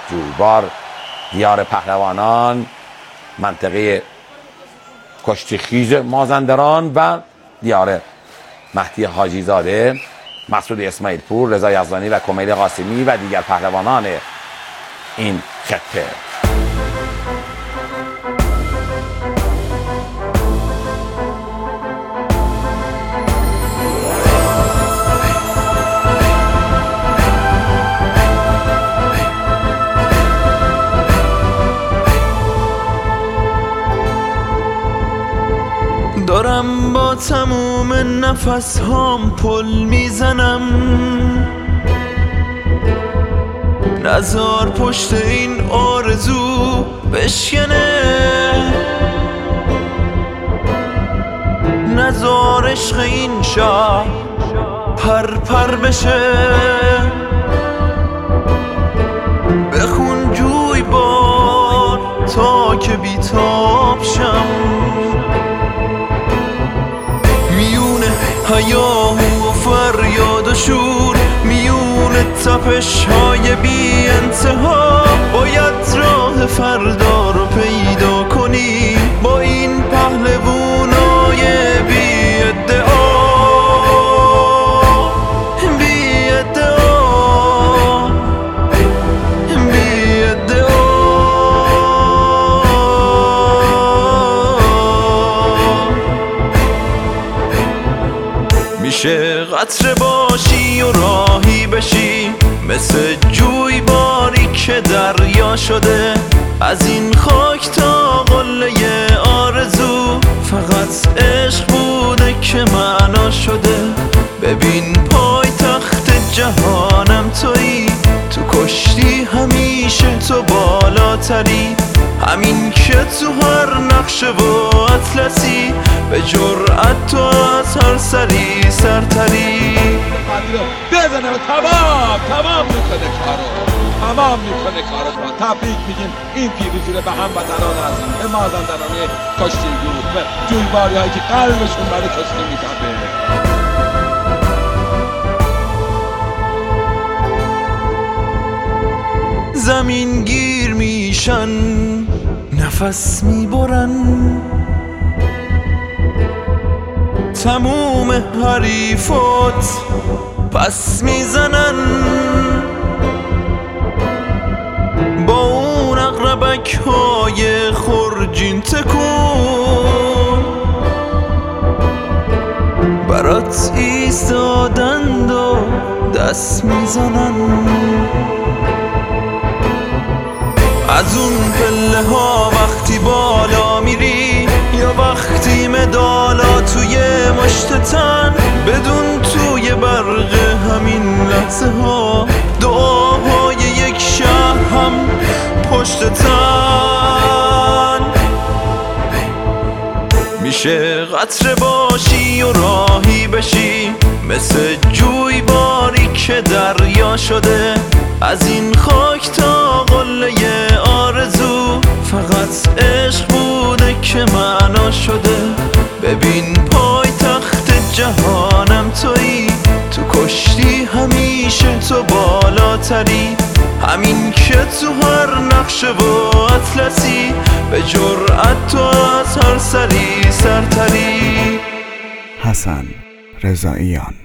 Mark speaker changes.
Speaker 1: جویبار، دیار پهلوانان، منطقه کشتیخیز مازندران و دیار مهدی حاجی زاده، مسعود اسماعیل پور، رضا یزدانی و کمیل قاسمی و دیگر پهلوانان این خطه.
Speaker 2: دارم با تموم نفس هام پل میزنم، نزار پشت این آرزو بشکنه، نزار عشق این شهر پر پر بشه، بخون جوی بار تا که بیتاب شم، میونه هیاهو و فریاد و شور، میونه تپش های بی انتها، باید راه فردا رو پیدا کنی با این پهلوانای بی ادعا، بی ادعا، بی ادعا. میشه قطره باشی و راهی بشی، مثل جوی باری که دریا شده، از این خاک تا قله آرزو، فقط عشق بوده که معنا شده. ببین پای تخت جهانم تویی، تو کشتی همیشه تو بالاتری، همین که تو هر نقشه و اطلسی، به جرأت تو از هر سری سرتری.
Speaker 3: بزنه و تمام میکنه کارو، تمام میکنه کارو. تبریک میگیم این پیروزی رو به هموطنان عزیز، به مازندران کشتیگیر، به جویباری هایی که قلبشون برای کشتی میتپه.
Speaker 2: زمین گیر میشن، نفس میبرن، تموم حریفات پس میزنن، با اون اقربک های خرجین تکون، برات ایستادند و دست میزنن. از اون پله ها وقتی بالا میری، یا وقتی مدالا توی مشت تن، بدون توی برق همین لحظه ها، دعاهای یک شهر هم پشت تن. میشه قطره باشی و راهی بشی، مثل جوی باری که دریا شده، از این خاک تا قله آرزو، فقط عشق بوده که معنا شده. ببین پای تخت جهانم تویی، تو کشتی همیشه تو بالاتری، همین که تو هر نقشه و اطلسی، به جرأت تو از هر سری سرتری.
Speaker 4: حسن رضاییان.